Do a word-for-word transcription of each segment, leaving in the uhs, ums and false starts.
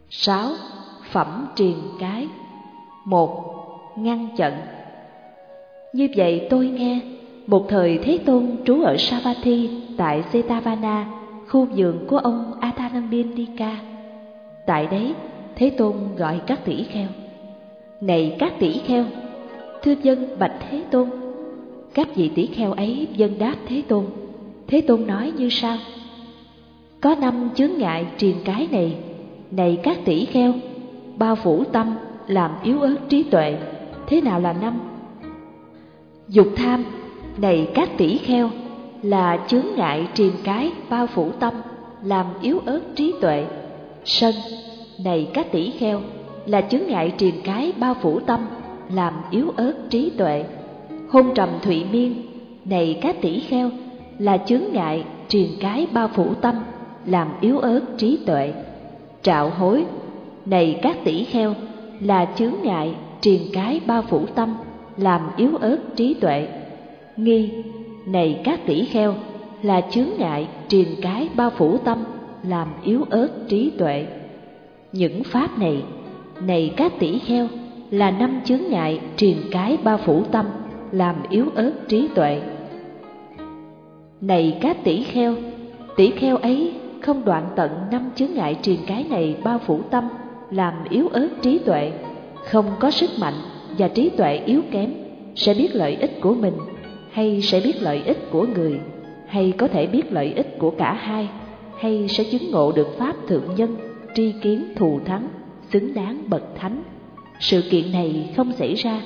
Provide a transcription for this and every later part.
Sáu. Phẩm triền cái. Một. Ngăn chặn. Như vậy tôi nghe, một thời Thế Tôn trú ở Savatthi tại Jetavana, khu vườn của ông Athanambindika. Tại đấy, Thế Tôn gọi các tỷ kheo: Này các tỷ kheo, thưa vâng bạch Thế Tôn. Các vị tỷ kheo ấy vâng đáp Thế Tôn. Thế Tôn nói như sau: Có năm chướng ngại triền cái này, này các tỷ kheo, bao phủ tâm, làm yếu ớt trí tuệ. Thế nào là năm? Dục tham, này các tỷ kheo, là chướng ngại triền cái bao phủ tâm, làm yếu ớt trí tuệ. Sân, này các tỷ kheo, là chướng ngại triền cái bao phủ tâm, làm yếu ớt trí tuệ. Hôn trầm thụy miên, này các tỷ kheo, là chướng ngại triền cái bao phủ tâm, làm yếu ớt trí tuệ. Trạo hối, này các tỷ kheo, là chướng ngại triền cái bao phủ tâm, làm yếu ớt trí tuệ. Nghi, này các tỷ kheo, là chướng ngại triền cái bao phủ tâm, làm yếu ớt trí tuệ. Những pháp này, này các tỷ kheo, là năm chướng ngại triền cái bao phủ tâm, làm yếu ớt trí tuệ. Này các tỷ kheo, tỷ kheo ấy không đoạn tận năm chướng ngại triền cái này bao phủ tâm, làm yếu ớt trí tuệ, không có sức mạnh và trí tuệ yếu kém, sẽ biết lợi ích của mình, hay sẽ biết lợi ích của người, hay có thể biết lợi ích của cả hai, hay sẽ chứng ngộ được pháp thượng nhân, tri kiến thù thắng, xứng đáng bậc thánh. Sự kiện này không xảy ra.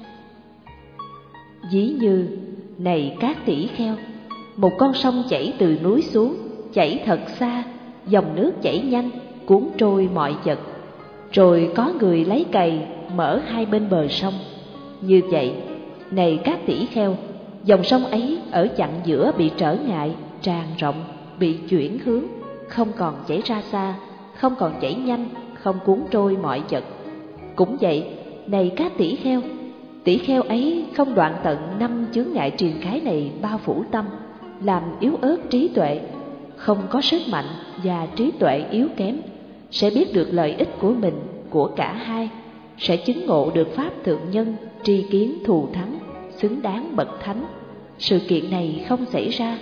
Ví như, này các tỷ kheo, một con sông chảy từ núi xuống, chảy thật xa, dòng nước chảy nhanh, cuốn trôi mọi vật. Rồi có người lấy cày mở hai bên bờ sông. Như vậy, này các tỷ kheo, dòng sông ấy ở chặng giữa bị trở ngại, tràn rộng, bị chuyển hướng, không còn chảy ra xa, không còn chảy nhanh, không cuốn trôi mọi vật. Cũng vậy, này các tỷ kheo, tỷ kheo ấy không đoạn tận năm chướng ngại triền cái này bao phủ tâm, làm yếu ớt trí tuệ, không có sức mạnh và trí tuệ yếu kém, sẽ biết được lợi ích của mình, của cả hai, sẽ chứng ngộ được pháp thượng nhân, tri kiến thù thắng, xứng đáng bậc thánh. Sự kiện này không xảy ra.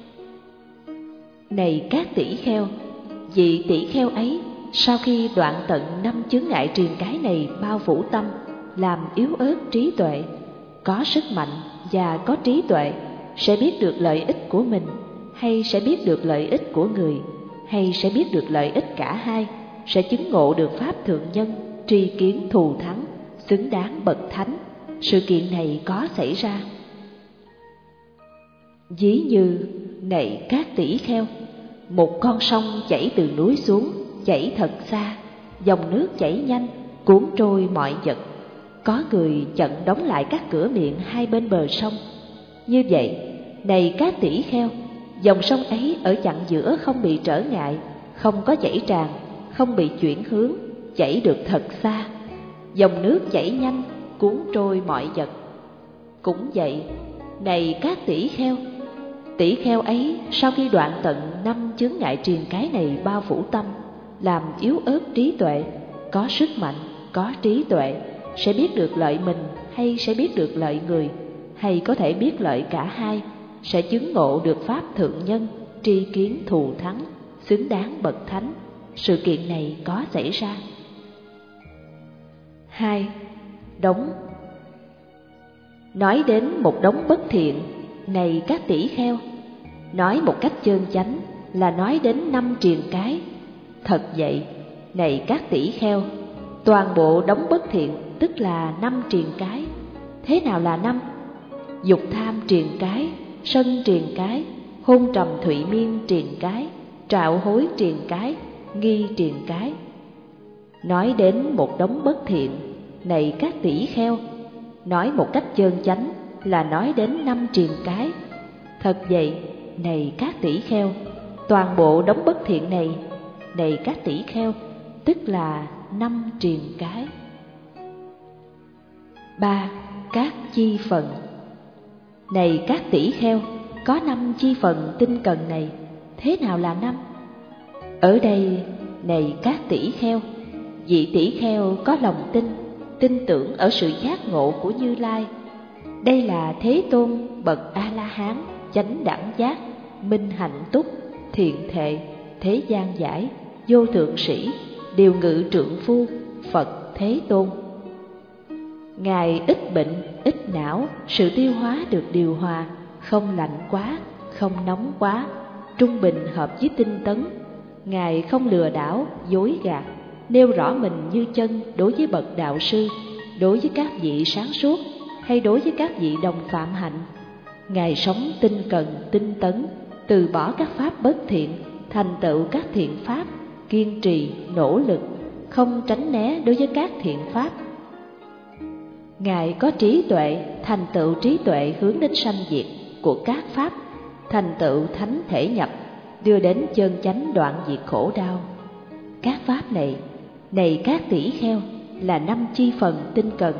Này các tỷ kheo, vị tỷ kheo ấy sau khi đoạn tận năm chướng ngại triền cái này bao phủ tâm, làm yếu ớt trí tuệ, có sức mạnh và có trí tuệ, sẽ biết được lợi ích của mình, hay sẽ biết được lợi ích của người, hay sẽ biết được lợi ích cả hai, sẽ chứng ngộ được pháp thượng nhân, tri kiến thù thắng, xứng đáng bậc thánh. Sự kiện này có xảy ra. Ví như, này các tỷ kheo, một con sông chảy từ núi xuống, chảy thật xa, dòng nước chảy nhanh, cuốn trôi mọi vật. Có người chặn đóng lại các cửa miệng hai bên bờ sông. Như vậy, này các tỷ kheo, dòng sông ấy ở chặng giữa không bị trở ngại, không có chảy tràn, không bị chuyển hướng, chảy được thật xa. Dòng nước chảy nhanh, cuốn trôi mọi vật. Cũng vậy, này các tỷ kheo, tỷ kheo ấy sau khi đoạn tận năm chướng ngại triền cái này bao phủ tâm, làm yếu ớt trí tuệ, có sức mạnh, có trí tuệ, sẽ biết được lợi mình, hay sẽ biết được lợi người, hay có thể biết lợi cả hai, sẽ chứng ngộ được pháp thượng nhân, tri kiến thù thắng, xứng đáng bậc thánh. Sự kiện này có xảy ra. Hai. Đống. Nói đến một đống bất thiện, này các tỷ kheo, nói một cách chơn chánh là nói đến năm triền cái. Thật vậy, này các tỷ kheo, toàn bộ đống bất thiện tức là năm triền cái. Thế nào là năm? Dục tham triền cái, sân triền cái, hôn trầm thụy miên triền cái, trạo hối triền cái, nghi triền cái. Nói đến một đống bất thiện, này các tỷ kheo, nói một cách chơn chánh là nói đến năm triền cái. Thật vậy, này các tỷ kheo, toàn bộ đống bất thiện này, này các tỷ kheo, tức là năm triền cái. Ba. Các chi phần. Này các tỷ kheo, có năm chi phần tinh cần này. Thế nào là năm? Ở đây, này các tỷ kheo, vị tỷ kheo có lòng tin, tin tưởng ở sự giác ngộ của Như Lai. Đây là Thế Tôn bậc A-la-hán, chánh đẳng giác, minh hạnh túc, thiện thệ, thế gian giải, vô thượng sĩ, điều ngự trượng phu, Phật Thế Tôn. Ngài ít bệnh, ít não, sự tiêu hóa được điều hòa, không lạnh quá, không nóng quá, trung bình hợp với tinh tấn. Ngài không lừa đảo, dối gạt, nêu rõ mình như chân đối với bậc đạo sư, đối với các vị sáng suốt hay đối với các vị đồng phạm hạnh. Ngài sống tinh cần, tinh tấn, từ bỏ các pháp bất thiện, thành tựu các thiện pháp, kiên trì, nỗ lực, không tránh né đối với các thiện pháp. Ngài có trí tuệ, thành tựu trí tuệ hướng đến sanh diệt của các pháp, thành tựu thánh thể nhập, đưa đến chân chánh đoạn diệt khổ đau. Các pháp này, này các tỷ kheo, là năm chi phần tinh cần.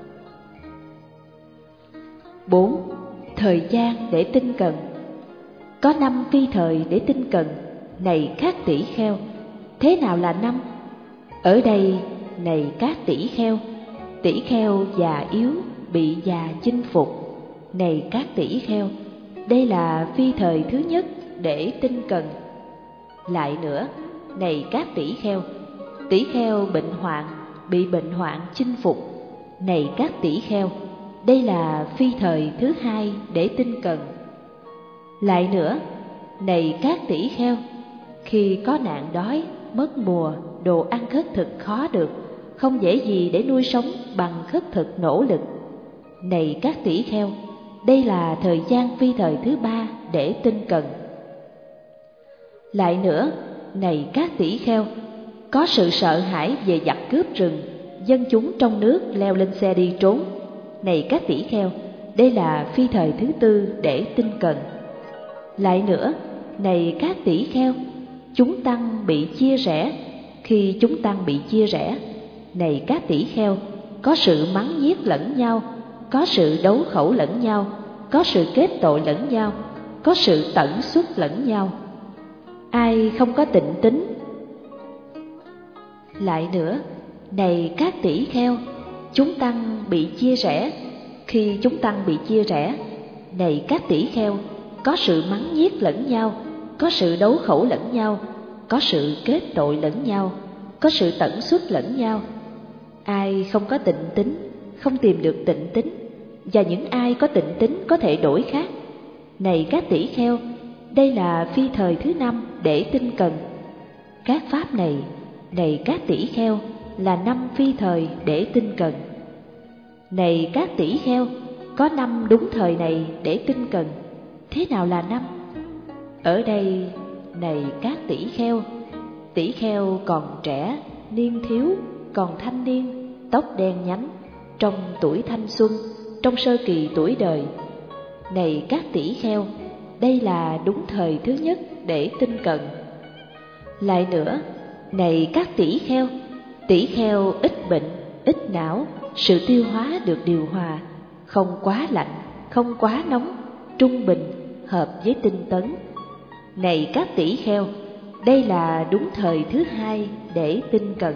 Bốn. Thời gian để tinh cần. Có năm phi thời để tinh cần, này các tỷ kheo. Thế nào là năm? Ở đây, này các tỷ kheo, tỷ kheo già yếu bị già chinh phục. Này các tỷ kheo, đây là phi thời thứ nhất để tinh cần. Lại nữa, này các tỷ kheo, tỷ kheo bệnh hoạn bị bệnh hoạn chinh phục. Này các tỷ kheo, đây là phi thời thứ hai để tinh cần. Lại nữa, này các tỷ kheo, khi có nạn đói, mất mùa, đồ ăn khất thực khó được, không dễ gì để nuôi sống bằng khất thực nỗ lực. Này các tỷ kheo, đây là thời gian phi thời thứ ba để tinh cần. Lại nữa, này các tỷ kheo, có sự sợ hãi về giặc cướp rừng, dân chúng trong nước leo lên xe đi trốn. Này các tỷ kheo, đây là phi thời thứ tư để tinh cần. Lại nữa, này các tỷ kheo, chúng tăng bị chia rẽ, khi chúng tăng bị chia rẽ. Này các tỷ kheo, có sự mắng nhiếc lẫn nhau, có sự đấu khẩu lẫn nhau, có sự kết tội lẫn nhau, có sự tẩn xuất lẫn nhau. Ai không có tịnh tín? Lại nữa, này các tỷ kheo, chúng tăng bị chia rẽ, khi chúng tăng bị chia rẽ. Này các tỷ kheo, có sự mắng nhiếc lẫn nhau, có sự đấu khẩu lẫn nhau, có sự kết tội lẫn nhau, có sự tẩn xuất lẫn nhau. Ai không có tịnh tín, không tìm được tịnh tín, và những ai có tịnh tín có thể đổi khác. Này các tỷ kheo, đây là phi thời thứ năm để tinh cần. Các pháp này, này các tỷ kheo, là năm phi thời để tinh cần. Này các tỷ kheo, có năm đúng thời này để tinh cần. Thế nào là năm? Ở đây, này các tỷ kheo, tỷ kheo còn trẻ, niên thiếu, còn thanh niên, tóc đen nhánh, trong tuổi thanh xuân, trong sơ kỳ tuổi đời. Này các tỷ kheo, đây là đúng thời thứ nhất để tinh cần. Lại nữa, này các tỷ kheo, tỷ kheo ít bệnh, ít não, sự tiêu hóa được điều hòa, không quá lạnh, không quá nóng, trung bình, hợp với tinh tấn. Này các tỷ kheo, đây là đúng thời thứ hai để tinh cần.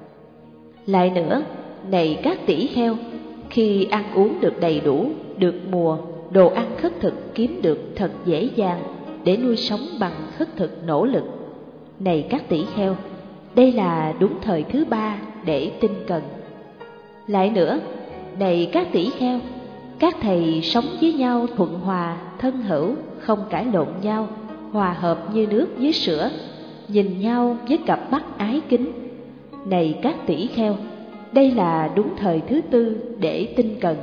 Lại nữa, này các tỷ kheo, khi ăn uống được đầy đủ, được mùa, đồ ăn khất thực kiếm được thật dễ dàng để nuôi sống bằng khất thực nỗ lực. Này các tỷ kheo, đây là đúng thời thứ ba để tinh cần. Lại nữa, này các tỷ kheo, các thầy sống với nhau thuận hòa, thân hữu, không cãi lộn nhau, hòa hợp như nước với sữa, nhìn nhau với cặp mắt ái kính. Này các tỷ kheo, đây là đúng thời thứ tư để tinh cần.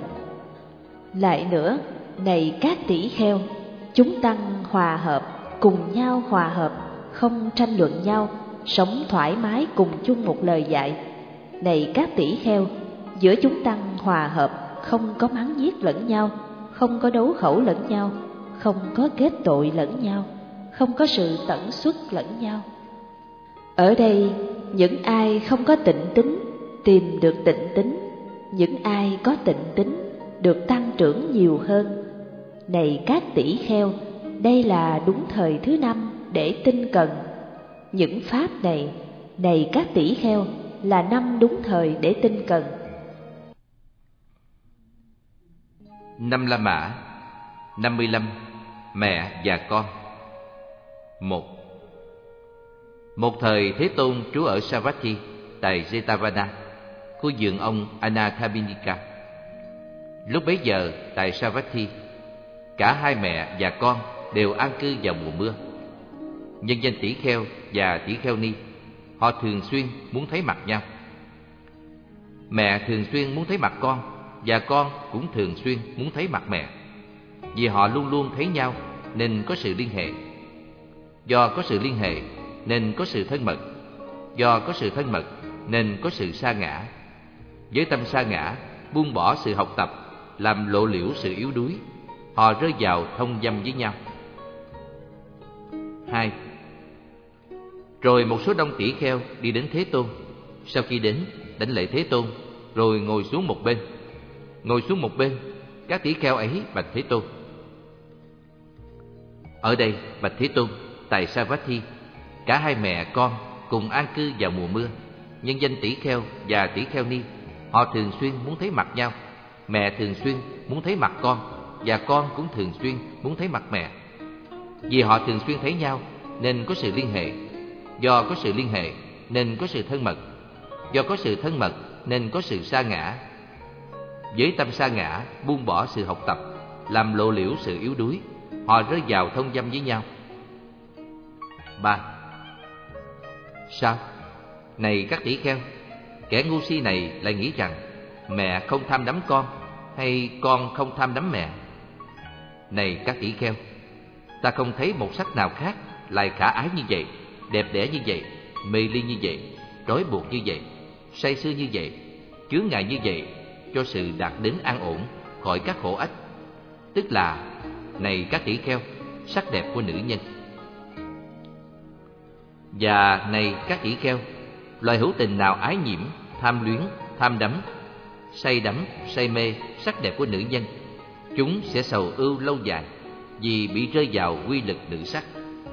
Lại nữa, này các tỷ kheo, chúng tăng hòa hợp, cùng nhau hòa hợp, không tranh luận nhau, sống thoải mái cùng chung một lời dạy. Này các tỷ kheo, giữa chúng tăng hòa hợp, không có mắng nhiếc lẫn nhau, không có đấu khẩu lẫn nhau, không có kết tội lẫn nhau, không có sự tẩn xuất lẫn nhau. Ở đây, những ai không có tịnh tín tìm được tịnh tín, những ai có tịnh tín được tăng trưởng nhiều hơn. Này các tỷ kheo, đây là đúng thời thứ năm để tinh cần. Những pháp này, này các tỷ kheo, là năm đúng thời để tinh cần. Năm La Mã năm mươi lăm. Mẹ và con. Một. Một thời Thế Tôn trú ở Savatthi tại Jetavana, khu vườn ông Anathapindika. Lúc bấy giờ tại Savatthi, cả hai mẹ và con đều an cư vào mùa mưa. Nhân danh tỷ kheo và tỷ kheo ni, họ thường xuyên muốn thấy mặt nhau. Mẹ thường xuyên muốn thấy mặt con, và con cũng thường xuyên muốn thấy mặt mẹ. Vì họ luôn luôn thấy nhau nên có sự liên hệ. Do có sự liên hệ nên có sự thân mật. Do có sự thân mật nên có sự sa ngã. Với tâm sa ngã, buông bỏ sự học tập, làm lộ liễu sự yếu đuối, họ rơi vào thông dâm với nhau. Hai. Rồi một số đông tỷ kheo đi đến Thế Tôn. Sau khi đến, đảnh lễ Thế Tôn, rồi ngồi xuống một bên. Ngồi xuống một bên, các tỷ kheo ấy bạch Thế Tôn: Ở đây, bạch Thế Tôn, tại Savatthi, cả hai mẹ con cùng an cư vào mùa mưa. Nhân danh tỷ kheo và tỷ kheo ni, họ thường xuyên muốn thấy mặt nhau. Mẹ thường xuyên muốn thấy mặt con, và con cũng thường xuyên muốn thấy mặt mẹ. Vì họ thường xuyên thấy nhau nên có sự liên hệ. Do có sự liên hệ nên có sự thân mật. Do có sự thân mật nên có sự sa ngã. Với tâm sa ngã, buông bỏ sự học tập, làm lộ liễu sự yếu đuối, họ rơi vào thông dâm với nhau. Ba. Sao? Này các tỷ kheo, kẻ ngu si này lại nghĩ rằng mẹ không tham đắm con, hay con không tham đắm mẹ. Này các tỷ kheo, ta không thấy một sắc nào khác lại khả ái như vậy, đẹp đẽ như vậy, mê ly như vậy, trói buộc như vậy, say sưa như vậy, chướng ngại như vậy, cho sự đạt đến an ổn khỏi các khổ ách. Tức là, này các tỷ kheo, sắc đẹp của nữ nhân. Và này các tỷ kheo, loài hữu tình nào ái nhiễm, tham luyến, tham đắm, say đắm, say mê sắc đẹp của nữ nhân, chúng sẽ sầu ưu lâu dài, vì bị rơi vào quy lực nữ sắc.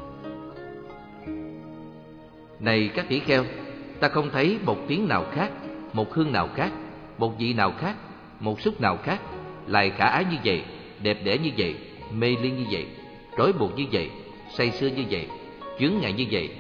Này các tỷ kheo, ta không thấy một tiếng nào khác, một hương nào khác, một vị nào khác, một xúc nào khác lại khả ái như vậy, đẹp đẽ như vậy, mê ly như vậy, trói buộc như vậy, say sưa như vậy, chướng ngại như vậy,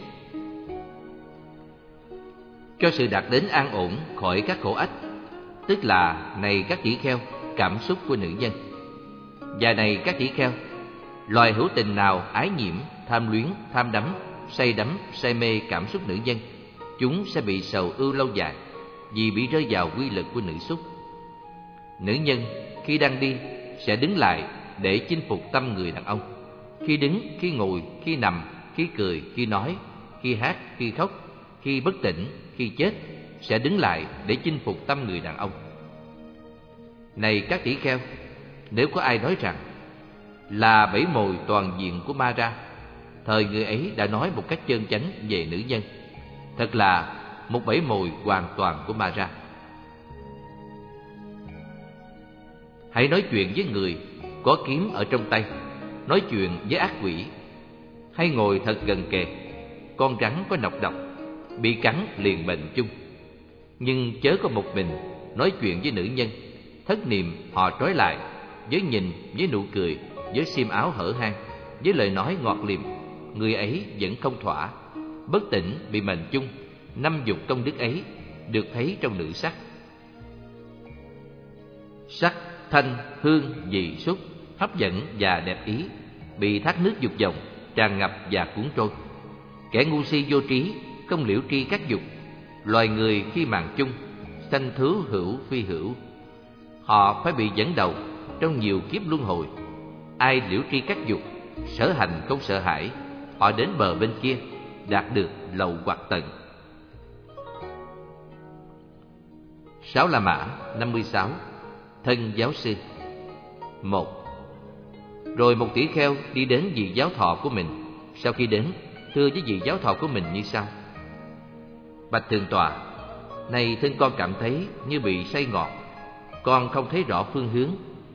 cho sự đạt đến an ổn khỏi các khổ ách. Tức là, này các tỷ kheo, cảm xúc của nữ nhân. Và này các tỷ kheo, loài hữu tình nào ái nhiễm, tham luyến, tham đắm, say đắm, say mê cảm xúc nữ nhân, chúng sẽ bị sầu ưu lâu dài, vì bị rơi vào quy lực của nữ xúc. Nữ nhân khi đang đi sẽ đứng lại để chinh phục tâm người đàn ông. Khi đứng, khi ngồi, khi nằm, khi cười, khi nói, khi hát, khi khóc, khi bất tỉnh, khi chết, sẽ đứng lại để chinh phục tâm người đàn ông. Này các tỷ kheo, nếu có ai nói rằng là bẫy mồi toàn diện của Ma Ra, thời người ấy đã nói một cách chân chánh về nữ nhân. Thật là một bẫy mồi hoàn toàn của Ma Ra. Hãy nói chuyện với người có kiếm ở trong tay, nói chuyện với ác quỷ. Hay ngồi thật gần kề, con rắn có nọc độc, bị cắn liền bệnh chung. Nhưng chớ có một mình nói chuyện với nữ nhân, thất niệm họ trói lại, với nhìn, với nụ cười, với xiêm áo hở hang, với lời nói ngọt liệm, người ấy vẫn không thỏa, bất tỉnh bị mệnh chung. Năm dục công đức ấy được thấy trong nữ sắc. Sắc, thanh, hương, vị, xúc, hấp dẫn và đẹp ý, bị thác nước dục vọng tràn ngập và cuốn trôi. Kẻ ngu si vô trí, không liễu tri các dục. Loài người khi màng chung, sanh thú hữu phi hữu. Họ phải bị dẫn đầu trong nhiều kiếp luân hồi. Ai liễu tri các dục, sở hành không sợ hãi, họ đến bờ bên kia, đạt được lậu hoặc tận. Sáu La Mã năm mươi sáu. Thân giáo sư. Một. Rồi một tỷ kheo đi đến vị giáo thọ của mình. Sau khi đến, thưa với vị giáo thọ của mình như sau: Bạch thượng tọa, này thân con cảm thấy như bị say ngọt, con không thấy rõ phương hướng.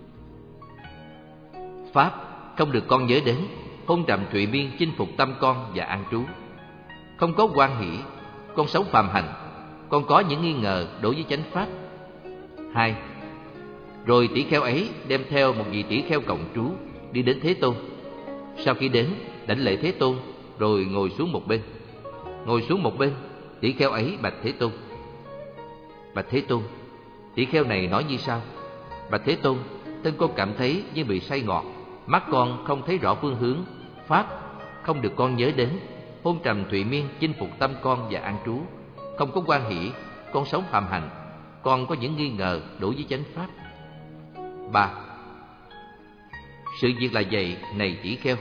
Pháp không được con nhớ đến, hôn trầm trụy miên chinh phục tâm con và an trú. Không có hoan hỷ, con sống phàm hành, con có những nghi ngờ đối với chánh pháp. Hai. Rồi tỷ kheo ấy đem theo một vị tỷ kheo cộng trú đi đến Thế Tôn. Sau khi đến, đảnh lễ Thế Tôn, rồi ngồi xuống một bên. Ngồi xuống một bên, tỷ kheo ấy bạch Thế Tôn: Bạch Thế Tôn, tỷ kheo này nói như sau: Bạch Thế Tôn, thân con cảm thấy như bị say ngọt, mắt con không thấy rõ phương hướng, pháp không được con nhớ đến, hôn trầm thụy miên chinh phục tâm con và an trú, không có hoan hỷ, con sống phạm hạnh, con có những nghi ngờ đối với chánh pháp. Ba. Sự việc là vậy, này tỷ kheo.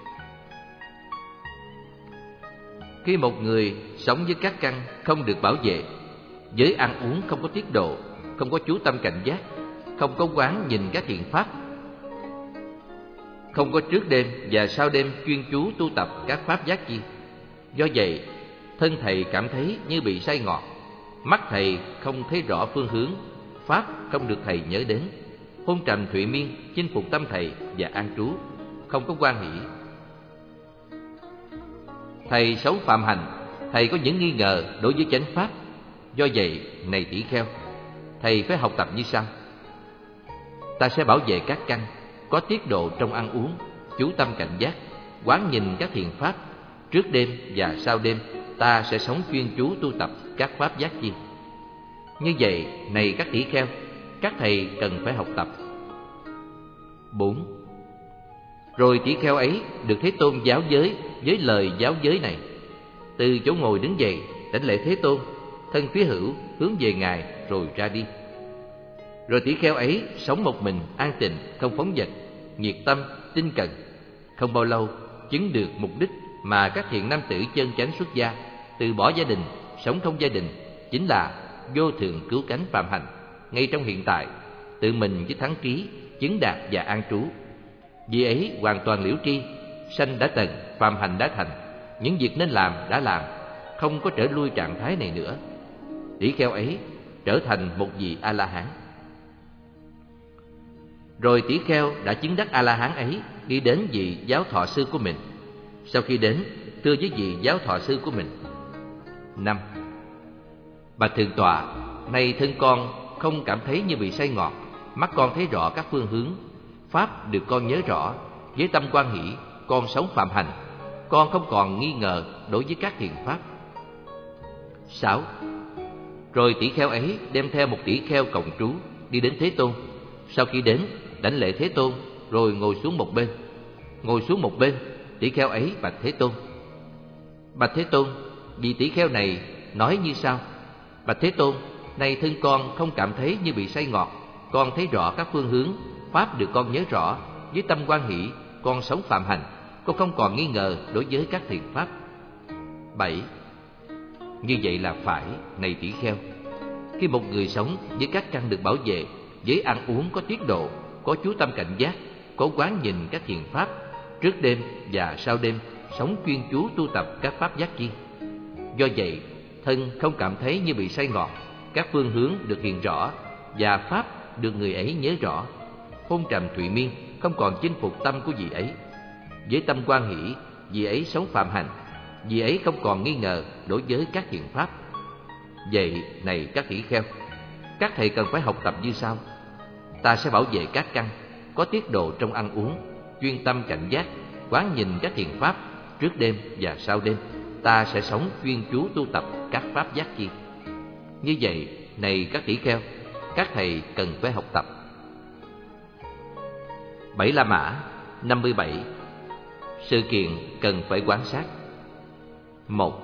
Khi một người sống với các căn không được bảo vệ, với ăn uống không có tiết độ, không có chú tâm cảnh giác, không có quán nhìn các thiện pháp, không có trước đêm và sau đêm chuyên chú tu tập các pháp giác chi. Do vậy, thân thầy cảm thấy như bị say ngọt, mắt thầy không thấy rõ phương hướng, pháp không được thầy nhớ đến, hôn trầm thụy miên chinh phục tâm thầy và an trú, không có hoan hỷ. Thầy sống phạm hành, thầy có những nghi ngờ đối với chánh pháp. Do vậy, này tỷ kheo, thầy phải học tập như sau. Ta sẽ bảo vệ các căn, có tiết độ trong ăn uống, chú tâm cảnh giác, quán nhìn các thiện pháp. Trước đêm và sau đêm, ta sẽ sống chuyên chú tu tập các pháp giác chi. Như vậy, này các tỷ kheo, các thầy cần phải học tập. Bốn. Rồi tỷ kheo ấy được Thế Tôn giáo giới với lời giáo giới này. Từ chỗ ngồi đứng dậy, đảnh lễ Thế Tôn, thân phía hữu hướng về Ngài rồi ra đi. Rồi tỷ kheo ấy sống một mình, an tịnh, không phóng dật, nhiệt tâm, tinh cần. Không bao lâu chứng được mục đích mà các thiện nam tử chân chánh xuất gia, từ bỏ gia đình, sống không gia đình, chính là vô thượng cứu cánh phạm hạnh. Ngay trong hiện tại, tự mình với thắng trí, chứng đạt và an trú. Vì ấy hoàn toàn liễu tri, sanh đã tận, phạm hạnh đã thành, những việc nên làm đã làm, không có trở lui trạng thái này nữa. Tỷ kheo ấy trở thành một vị A-la-hán. Rồi tỷ kheo đã chứng đắc A-la-hán ấy đi đến vị giáo thọ sư của mình. Sau khi đến, thưa với vị giáo thọ sư của mình: Năm. Bạch thượng tọa, nay thân con không cảm thấy như bị say ngọt, mắt con thấy rõ các phương hướng, pháp được con nhớ rõ, với tâm quan hỷ, con sống phạm hành, con không còn nghi ngờ đối với các thiện pháp. Sáu. Rồi tỷ kheo ấy đem theo một tỷ kheo cộng trú đi đến Thế Tôn. Sau khi đến, đảnh lễ Thế Tôn, rồi ngồi xuống một bên. Ngồi xuống một bên, tỷ kheo ấy bạch Thế Tôn: Bạch Thế Tôn, vị tỷ kheo này nói như sau: Bạch Thế Tôn, nay thân con không cảm thấy như bị say ngọt, con thấy rõ các phương hướng, pháp được con nhớ rõ, với tâm quan hỷ, con sống phạm hành, con không còn nghi ngờ đối với các thiện pháp. Bảy. Như vậy là phải, này tỷ kheo. Khi một người sống với các căn được bảo vệ, với ăn uống có tiết độ, có chú tâm cảnh giác, có quán nhìn các thiện pháp, trước đêm và sau đêm sống chuyên chú tu tập các pháp giác chi. Do vậy, thân không cảm thấy như bị say ngọt, các phương hướng được hiện rõ và pháp được người ấy nhớ rõ, hôn trầm thụy miên không còn chinh phục tâm của vị ấy. Với tâm quan hỷ, vị ấy sống phạm hành, vị ấy không còn nghi ngờ đối với các thiện pháp. Vậy, này các tỷ kheo, các thầy cần phải học tập như sau. Ta sẽ bảo vệ các căn, có tiết độ trong ăn uống, chuyên tâm cảnh giác, quán nhìn các thiện pháp, trước đêm và sau đêm. Ta sẽ sống chuyên chú tu tập các pháp giác chi. Như vậy, này các tỷ kheo, các thầy cần phải học tập. Bảy La Mã. Năm mươi bảy. Sự kiện cần phải quan sát. Một.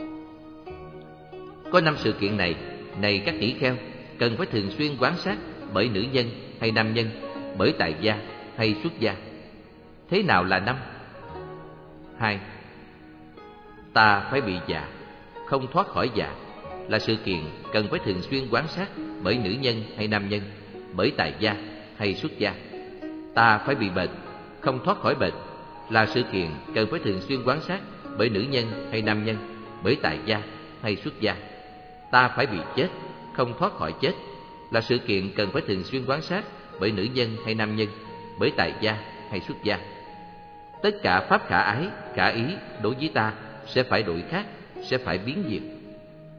Có năm sự kiện này, này các tỷ kheo, cần phải thường xuyên quan sát bởi nữ nhân hay nam nhân, bởi tại gia hay xuất gia. Thế nào là năm? Hai. Ta phải bị già, không thoát khỏi già, là sự kiện cần phải thường xuyên quan sát bởi nữ nhân hay nam nhân, bởi tại gia hay xuất gia. Ta phải bị bệnh, không thoát khỏi bệnh, là sự kiện cần phải thường xuyên quan sát bởi nữ nhân hay nam nhân, bởi tại gia hay xuất gia. Ta phải bị chết, không thoát khỏi chết, là sự kiện cần phải thường xuyên quan sát bởi nữ nhân hay nam nhân, bởi tại gia hay xuất gia. Tất cả pháp khả ái, khả ý đối với ta sẽ phải đổi khác, sẽ phải biến diệt.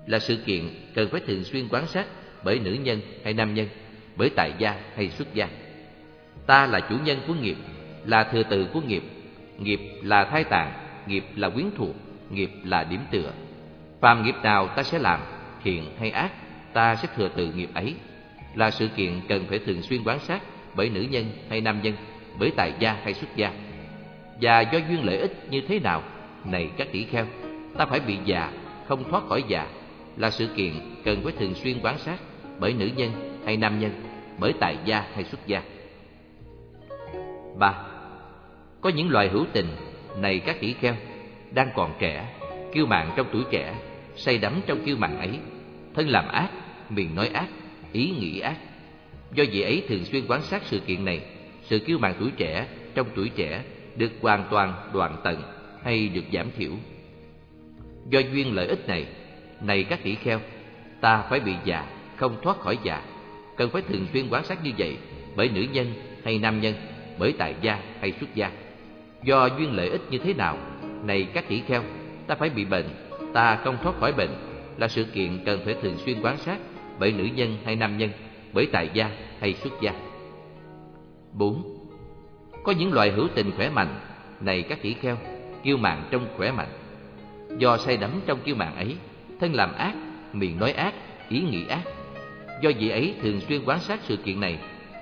là sự kiện cần phải thường xuyên quan sát bởi nữ nhân hay nam nhân, bởi tại gia hay xuất gia. Ta là chủ nhân của nghiệp, là thừa tự của nghiệp. Nghiệp là thai tạng, nghiệp là quyến thuộc, nghiệp là điểm tựa. Phàm nghiệp nào ta sẽ làm, thiện hay ác, ta sẽ thừa tự nghiệp ấy, là sự kiện cần phải thường xuyên quan sát bởi nữ nhân hay nam nhân, bởi tại gia hay xuất gia. Và do duyên lợi ích như thế nào, này các tỷ kheo, ta phải bị già, không thoát khỏi già, là sự kiện cần phải thường xuyên quan sát bởi nữ nhân hay nam nhân, bởi tại gia hay xuất gia. Ba. Có những loài hữu tình, này các tỷ kheo, đang còn trẻ, kiêu mạn trong tuổi trẻ, say đắm trong kiêu mạn ấy, thân làm ác, miệng nói ác, ý nghĩ ác. Do vị ấy thường xuyên quan sát sự kiện này, sự kiêu mạn tuổi trẻ trong tuổi trẻ được hoàn toàn đoạn tận hay được giảm thiểu. Do duyên lợi ích này, này các tỷ kheo, ta phải bị già, không thoát khỏi già, cần phải thường xuyên quan sát như vậy bởi nữ nhân hay nam nhân, bởi tại gia hay xuất gia. Do duyên lợi ích như thế nào, này các tỷ kheo, ta phải bị bệnh, ta không thoát khỏi bệnh, là sự kiện cần phải thường xuyên quan sát bởi nữ nhân hay nam nhân, bởi tại gia hay xuất gia. Bốn. Có những loài hữu tình khỏe mạnh, này các tỷ kheo, kiêu mạn trong khỏe mạnh. Do say đắm trong kiêu mạn ấy, thân làm ác, miệng nói ác, ý nghĩ ác. Do vị ấy thường xuyên quan sát sự kiện này,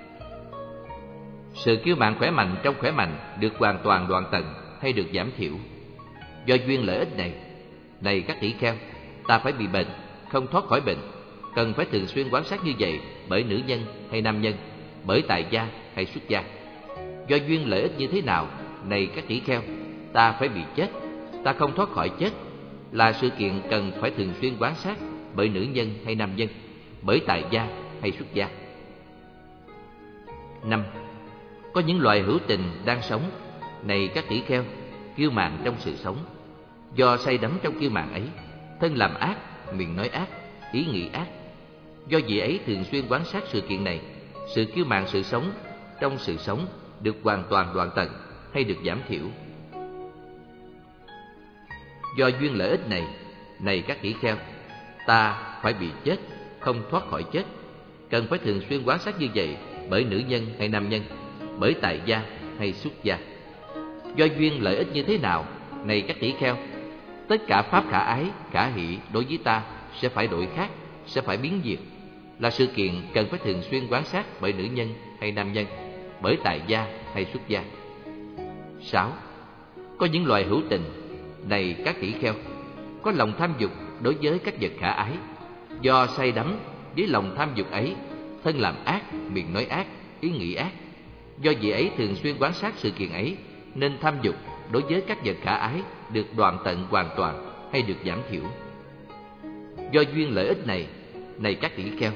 sự kiêu mạn khỏe mạnh trong khỏe mạnh được hoàn toàn đoạn tận hay được giảm thiểu. Do duyên lợi ích này, này các tỷ kheo, ta phải bị bệnh, không thoát khỏi bệnh, cần phải thường xuyên quan sát như vậy bởi nữ nhân hay nam nhân, bởi tại gia hay xuất gia. Do duyên lợi ích như thế nào, này các tỷ kheo, ta phải bị chết, ta không thoát khỏi chết, là sự kiện cần phải thường xuyên quan sát bởi nữ nhân hay nam nhân, bởi tại gia hay xuất gia. Năm. Có những loài hữu tình đang sống, này các tỷ kheo, kiêu mạn trong sự sống. Do say đắm trong kiêu mạn ấy, thân làm ác, miệng nói ác, ý nghĩ ác. Do vị ấy thường xuyên quan sát sự kiện này, sự kiêu mạn sự sống trong sự sống được hoàn toàn đoạn tận hay được giảm thiểu. Do duyên lợi ích này, này các tỷ kheo, ta phải bị chết, không thoát khỏi chết, cần phải thường xuyên quan sát như vậy bởi nữ nhân hay nam nhân, bởi tại gia hay xuất gia. Do duyên lợi ích như thế nào, này các tỷ kheo, tất cả pháp khả ái, khả hỷ đối với ta sẽ phải đổi khác, sẽ phải biến diệt, là sự kiện cần phải thường xuyên quan sát bởi nữ nhân hay nam nhân, bởi tại gia hay xuất gia. Sáu. Có những loài hữu tình, này các tỷ kheo, có lòng tham dục đối với các vật khả ái. Do say đắm với lòng tham dục ấy, thân làm ác, miệng nói ác, ý nghĩ ác. Do vị ấy thường xuyên quan sát sự kiện ấy, nên tham dục đối với các vật khả ái được đoạn tận hoàn toàn hay được giảm thiểu. Do duyên lợi ích này, này các tỷ kheo,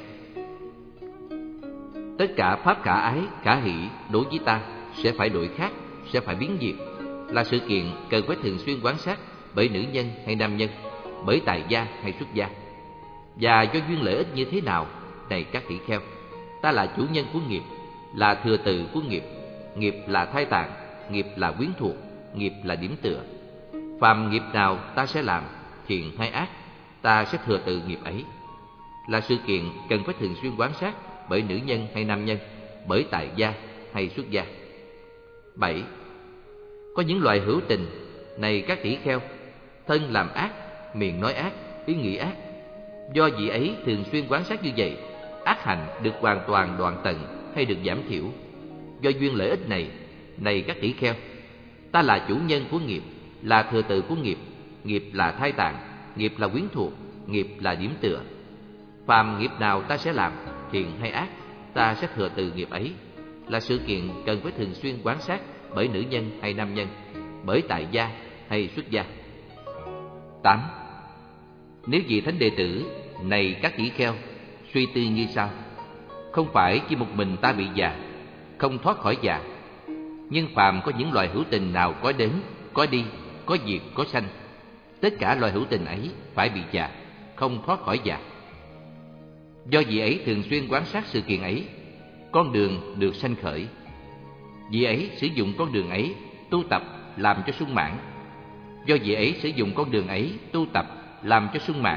tất cả pháp khả ái, khả hỷ đối với ta sẽ phải đổi khác, sẽ phải biến diệt, là sự kiện cần phải thường xuyên quan sát bởi nữ nhân hay nam nhân, bởi tại gia hay xuất gia. Và do duyên lợi ích như thế nào, này các tỷ kheo, ta là chủ nhân của nghiệp, là thừa tự của nghiệp. Nghiệp là thai tạng, nghiệp là quyến thuộc, nghiệp là điểm tựa. Phàm nghiệp nào ta sẽ làm, thiện hay ác, ta sẽ thừa tự nghiệp ấy, là sự kiện cần phải thường xuyên quan sát bởi nữ nhân hay nam nhân, bởi tại gia hay xuất gia. Bảy. Có những loài hữu tình, này các tỷ kheo, thân làm ác, miệng nói ác, ý nghĩ ác. Do vị ấy thường xuyên quan sát như vậy, ác hành được hoàn toàn đoạn tận hay được giảm thiểu. Do duyên lợi ích này, này các tỷ kheo, ta là chủ nhân của nghiệp, là thừa tự của nghiệp. Nghiệp là thai tạng, nghiệp là quyến thuộc, nghiệp là điểm tựa. Phàm nghiệp nào ta sẽ làm, thiện hay ác, ta sẽ thừa tự nghiệp ấy, là sự kiện cần phải thường xuyên quan sát bởi nữ nhân hay nam nhân, bởi tại gia hay xuất gia. Tám. Nếu vị thánh đệ tử, này các tỷ kheo, suy tư như sau: không phải chỉ một mình ta bị già, không thoát khỏi già, nhưng phàm có những loài hữu tình nào có đến, có đi, có diệt, có sanh, tất cả loài hữu tình ấy phải bị già, không thoát khỏi già. Do vị ấy thường xuyên quan sát sự kiện ấy, con đường được sanh khởi. Vị ấy sử dụng con đường ấy tu tập làm cho sung mãn. Do vị ấy sử dụng con đường ấy tu tập làm cho sung mãn,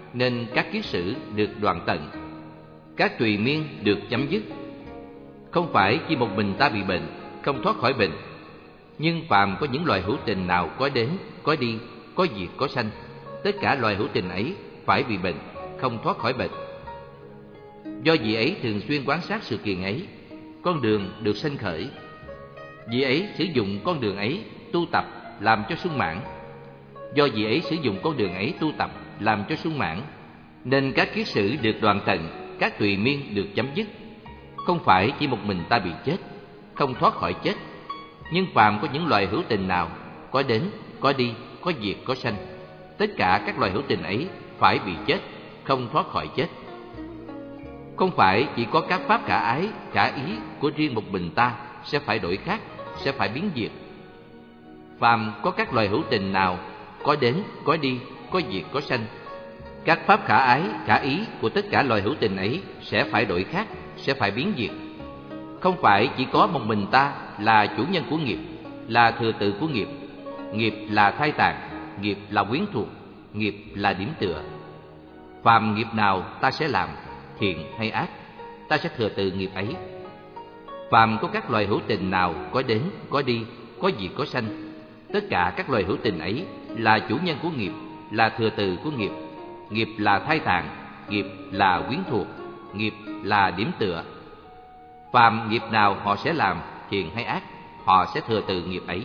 nên các kiết sử được đoạn tận, các tùy miên được chấm dứt. Không phải chỉ một mình ta bị bệnh, không thoát khỏi bệnh, nhưng phàm có những loài hữu tình nào có đến, có đi, có diệt, có sanh, tất cả loài hữu tình ấy phải bị bệnh, không thoát khỏi bệnh. Do vị ấy thường xuyên quan sát sự kiện ấy, con đường được sanh khởi. Vị ấy sử dụng con đường ấy tu tập làm cho sung mãn. Do vị ấy sử dụng con đường ấy tu tập làm cho sung mãn, nên các kiết sử được đoạn tận, các tùy miên được chấm dứt. Không phải chỉ một mình ta bị chết, không thoát khỏi chết, nhưng phàm có những loài hữu tình nào có đến, có đi, có diệt, có sanh, tất cả các loài hữu tình ấy phải bị chết, không thoát khỏi chết. Không phải chỉ có các pháp khả ái, khả ý của riêng một mình ta sẽ phải đổi khác, sẽ phải biến diệt. Phàm có các loài hữu tình nào có đến, có đi, có diệt, có sanh, các pháp khả ái, khả ý của tất cả loài hữu tình ấy sẽ phải đổi khác, sẽ phải biến diệt. Không phải chỉ có một mình ta là chủ nhân của nghiệp, là thừa tự của nghiệp. Nghiệp là thai tàn, nghiệp là quyến thuộc, nghiệp là điểm tựa. Phàm nghiệp nào ta sẽ làm, thiện hay ác, ta sẽ thừa tự nghiệp ấy. Phàm có các loài hữu tình nào có đến, có đi, có diệt, có sanh, tất cả các loài hữu tình ấy là chủ nhân của nghiệp, là thừa tự của nghiệp. Nghiệp là thai tàn, nghiệp là quyến thuộc, nghiệp là điểm tựa. Phàm nghiệp nào họ sẽ làm, thiện hay ác, họ sẽ thừa tự nghiệp ấy.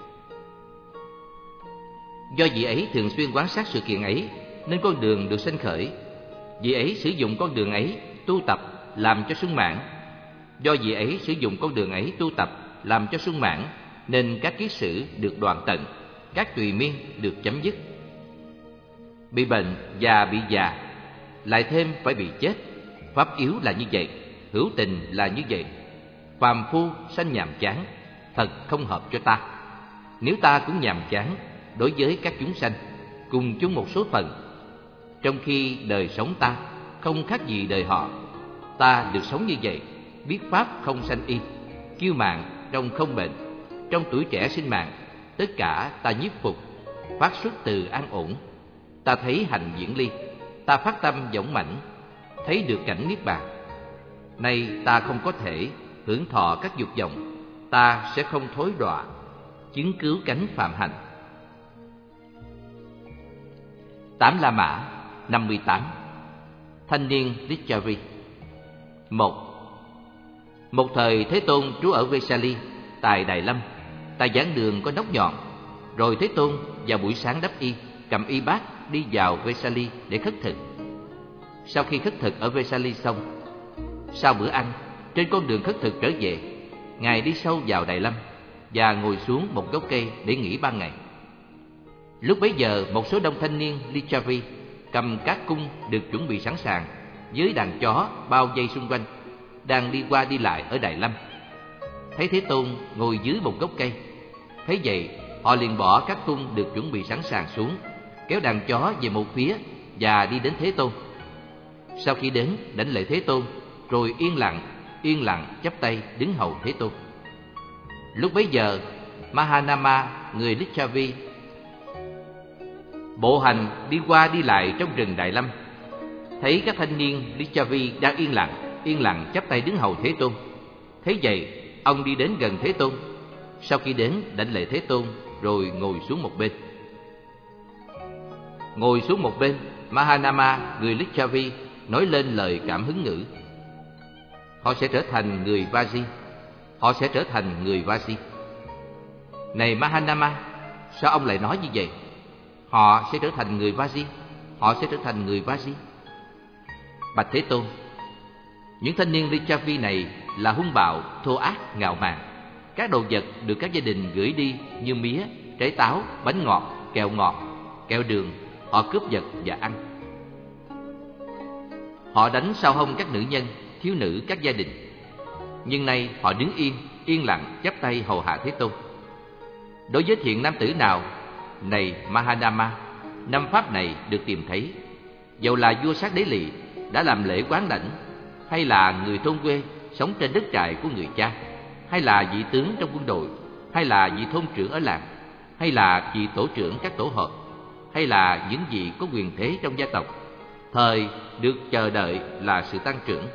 Do vị ấy thường xuyên quan sát sự kiện ấy, nên con đường được sanh khởi. Vị ấy sử dụng con đường ấy tu tập làm cho sung mãn. Do vị ấy sử dụng con đường ấy tu tập làm cho sung mãn, nên các kiết sử được đoạn tận, các tùy miên được chấm dứt. Bị bệnh và bị già, lại thêm phải bị chết. Pháp yếu là như vậy, hữu tình là như vậy. Phàm phu sanh nhàm chán, thật không hợp cho ta. Nếu ta cũng nhàm chán đối với các chúng sanh, cùng chung một số phận, trong khi đời sống ta không khác gì đời họ, ta được sống như vậy, biết pháp không sanh y, kiêu mạn trong không bệnh, trong tuổi trẻ sinh mạng, tất cả ta nhiếp phục, phát xuất từ an ổn. Ta thấy hành diễn ly, ta phát tâm dõng mãnh, thấy được cảnh niết bàn. Nay ta không có thể hưởng thọ các dục vọng, ta sẽ không thối đọa, chứng cứu cánh phạm hành. Tám La Mã năm mươi tám. Thanh niên Licchavi. Một. Một thời Thế Tôn trú ở Vesali tại Đài Lâm, tại giảng đường có nóc nhọn. Rồi Thế Tôn vào buổi sáng đắp y, cầm y bát đi vào Vesali để khất thực. Sau khi khất thực ở Vesali xong, sau bữa ăn, trên con đường khất thực trở về, Ngài đi sâu vào Đài Lâm và ngồi xuống một gốc cây để nghỉ ban ngày. Lúc bấy giờ, một số đông thanh niên Licchavi cầm các cung được chuẩn bị sẵn sàng, với đàn chó bao vây xung quanh, đang đi qua đi lại ở Đài Lâm. Thấy Thế Tôn ngồi dưới một gốc cây, thấy vậy họ liền bỏ các cung được chuẩn bị sẵn sàng xuống, kéo đàn chó về một phía và đi đến Thế Tôn. Sau khi đến, đảnh lễ Thế Tôn, rồi yên lặng, yên lặng chắp tay đứng hầu Thế Tôn. Lúc bấy giờ, Mahanama, người Licchavi, bộ hành đi qua đi lại trong rừng Đại Lâm, thấy các thanh niên Licchavi đang yên lặng, yên lặng chắp tay đứng hầu Thế Tôn. Thấy vậy, ông đi đến gần Thế Tôn. Sau khi đến, đảnh lễ Thế Tôn, rồi ngồi xuống một bên. Ngồi xuống một bên, Mahanama, người Licchavi, nói lên lời cảm hứng ngữ. Họ sẽ trở thành người Vaji. Họ sẽ trở thành người Vaji. Này Mahanama, sao ông lại nói như vậy? Họ sẽ trở thành người Vaji. Họ sẽ trở thành người Vaji. Bạch Thế Tôn, những thanh niên Licchavi này là hung bạo, thô ác, ngạo mạn. Các đồ vật được các gia đình gửi đi như mía, trái táo, bánh ngọt, kẹo ngọt, kẹo đường, họ cướp giật và ăn. Họ đánh sau hông các nữ nhân, thiếu nữ các gia đình. Nhưng nay họ đứng yên, yên lặng chắp tay hầu hạ Thế Tôn. Đối với thiện nam tử nào, này Mahanama, năm pháp này được tìm thấy. Dầu là vua Sát Đế Lị đã làm lễ quán đảnh, hay là người thôn quê sống trên đất trại của người cha, hay là vị tướng trong quân đội, hay là vị thôn trưởng ở làng, hay là vị tổ trưởng các tổ hợp, hay là những vị có quyền thế trong gia tộc, thời được chờ đợi là sự tăng trưởng,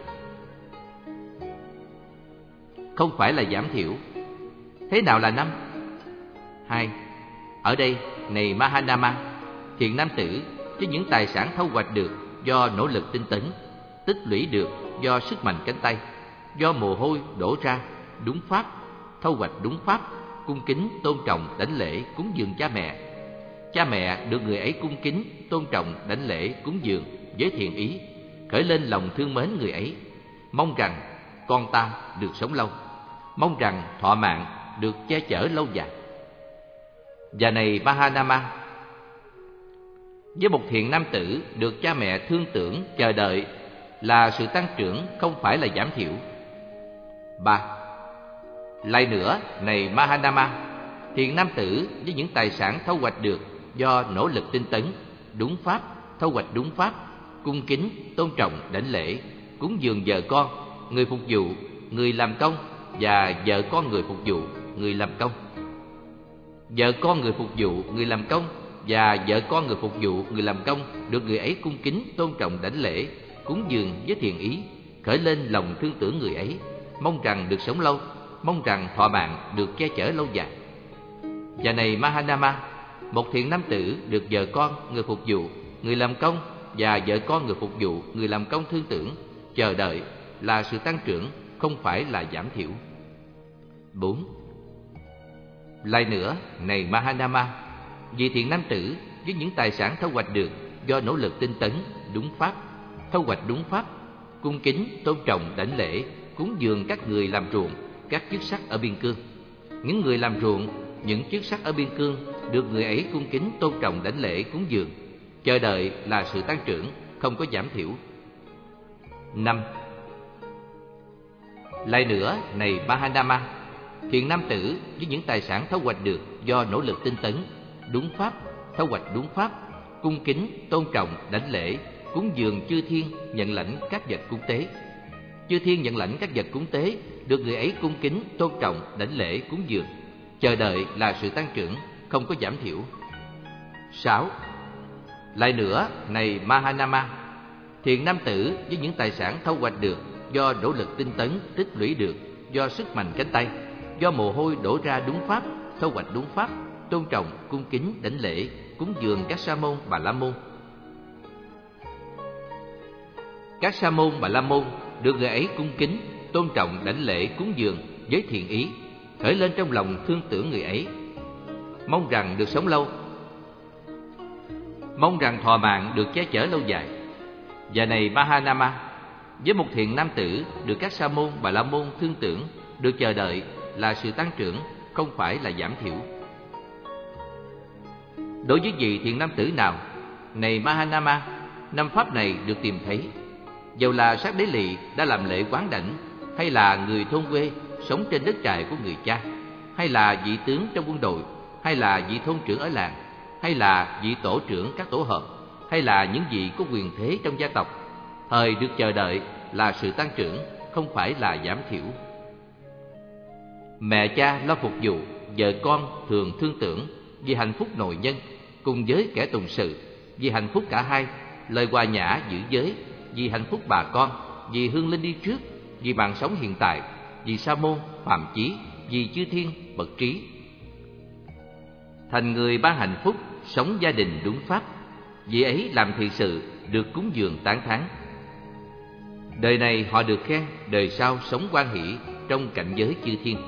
không phải là giảm thiểu. Thế nào là năm? Hai. Ở đây, này Mahanama, thiện nam tử với những tài sản thu hoạch được do nỗ lực tinh tấn, tích lũy được do sức mạnh cánh tay, do mồ hôi đổ ra đúng pháp, thu hoạch đúng pháp, cung kính, tôn trọng, đảnh lễ, cúng dường cha mẹ. Cha mẹ được người ấy cung kính, tôn trọng, đảnh lễ, cúng dường với thiện ý, khởi lên lòng thương mến người ấy, mong rằng con ta được sống lâu, mong rằng thọ mạng được che chở lâu dài. Và này Mahanama, với một thiện nam tử được cha mẹ thương tưởng, chờ đợi là sự tăng trưởng, không phải là giảm thiểu. Ba. Lại nữa, này Mahanama, thiện nam tử với những tài sản thu hoạch được do nỗ lực tinh tấn, đúng pháp, thu hoạch đúng pháp, cung kính, tôn trọng, đảnh lễ, cúng dường vợ con, người phục vụ, người làm công và vợ con người phục vụ, người làm công. Vợ con người phục vụ, người làm công và vợ con người phục vụ, người làm công được người ấy cung kính, tôn trọng, đảnh lễ, cúng dường với thiện ý, khởi lên lòng thương tưởng người ấy, mong rằng được sống lâu, mong rằng thọ mạng được che chở lâu dài. Và này Mahanama, một thiện nam tử được vợ con, người phục vụ, người làm công và vợ con người phục vụ, người làm công thương tưởng, chờ đợi là sự tăng trưởng, không phải là giảm thiểu. Bốn. Lại nữa, này Mahanama, vì thiện nam tử với những tài sản thu hoạch được do nỗ lực tinh tấn, đúng pháp, thu hoạch đúng pháp, cung kính, tôn trọng, đảnh lễ, cúng dường các người làm ruộng, các chức sắc ở biên cương. Những người làm ruộng, những chức sắc ở biên cương được người ấy cung kính, tôn trọng, đảnh lễ, cúng dường, chờ đợi là sự tăng trưởng, không có giảm thiểu. Năm. Lại nữa, này Mahanama, thiện nam tử với những tài sản thu hoạch được do nỗ lực tinh tấn, đúng pháp, thu hoạch đúng pháp, cung kính, tôn trọng, đảnh lễ, cúng dường chư thiên, nhận lãnh các vật cúng tế. Chư thiên nhận lãnh các vật cúng tế được người ấy cung kính, tôn trọng, đảnh lễ, cúng dường, chờ đợi là sự tăng trưởng, không có giảm thiểu. Sáu. Lại nữa, này Mahanama, thiện nam tử với những tài sản thu hoạch được do nỗ lực tinh tấn, tích lũy được do sức mạnh cánh tay, do mồ hôi đổ ra đúng pháp, thu hoạch đúng pháp, tôn trọng, cung kính, đảnh lễ, cúng dường các sa môn, bà la môn. Các sa môn, bà la môn được người ấy cung kính, tôn trọng, đảnh lễ, cúng dường với thiện ý, khởi lên trong lòng thương tưởng người ấy, mong rằng được sống lâu, mong rằng thọ mạng được che chở lâu dài. Và này Mahanama, với một thiện nam tử được các sa môn, bà la môn thương tưởng, được chờ đợi là sự tăng trưởng, không phải là giảm thiểu. Đối với vị thiện nam tử nào, này Mahanama, năm pháp này được tìm thấy, dầu là sát đế lỵ đã làm lễ quán đảnh, hay là người thôn quê sống trên đất trại của người cha, hay là vị tướng trong quân đội, hay là vị thôn trưởng ở làng, hay là vị tổ trưởng các tổ hợp, hay là những vị có quyền thế trong gia tộc, thời được chờ đợi là sự tăng trưởng, không phải là giảm thiểu. Mẹ cha lo phục vụ, vợ con thường thương tưởng vì hạnh phúc nội nhân, cùng với kẻ tùng sự, vì hạnh phúc cả hai, lời hòa nhã giữ giới, vì hạnh phúc bà con, vì hương linh đi trước, vì mạng sống hiện tại, vì sa môn, phạm chí, vì chư thiên, bậc trí. Thành người ban hạnh phúc, sống gia đình đúng pháp, vì ấy làm thiện sự, được cúng dường tán thán. Đời này họ được khen, đời sau sống hoan hỷ trong cảnh giới chư thiên.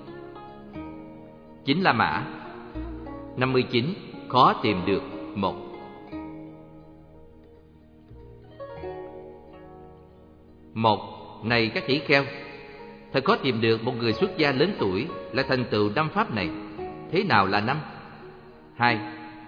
Chính La Mã. Năm mươi chín. Khó tìm được. Một. Một. Này các tỷ kheo, thật khó tìm được một người xuất gia lớn tuổi lại thành tựu năm pháp này. Thế nào là năm? Hai.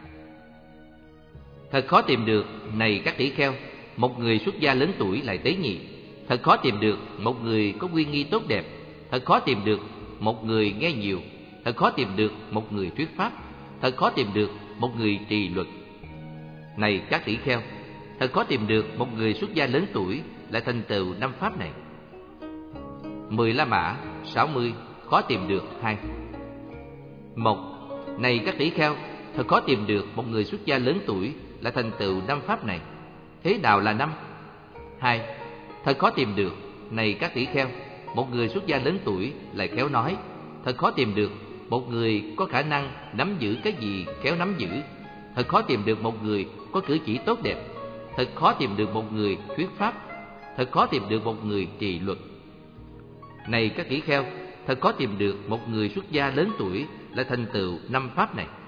Thật khó tìm được, này các tỷ kheo, một người xuất gia lớn tuổi lại tế nhị. Thật khó tìm được một người có uy nghi tốt đẹp. Thật khó tìm được một người nghe nhiều. Thật khó tìm được một người thuyết pháp. Thật khó tìm được một người trì luật. Này các tỷ kheo, thật khó tìm được một người xuất gia lớn tuổi lại thành tựu năm pháp này. Mười La Mã. Sáu mươi. Khó tìm được. Hai. Một. Này các tỷ kheo, thật khó tìm được một người xuất gia lớn tuổi lại thành tựu năm pháp này. Thế nào là năm? Hai, thật khó tìm được. Này các tỷ kheo, một người xuất gia lớn tuổi lại khéo nói. Thật khó tìm được một người có khả năng nắm giữ cái gì khéo nắm giữ. Thật khó tìm được một người có cử chỉ tốt đẹp. Thật khó tìm được một người thuyết pháp. Thật khó tìm được một người trì luật. Này các tỷ kheo, thật khó tìm được một người xuất gia lớn tuổi lại thành tựu năm pháp này.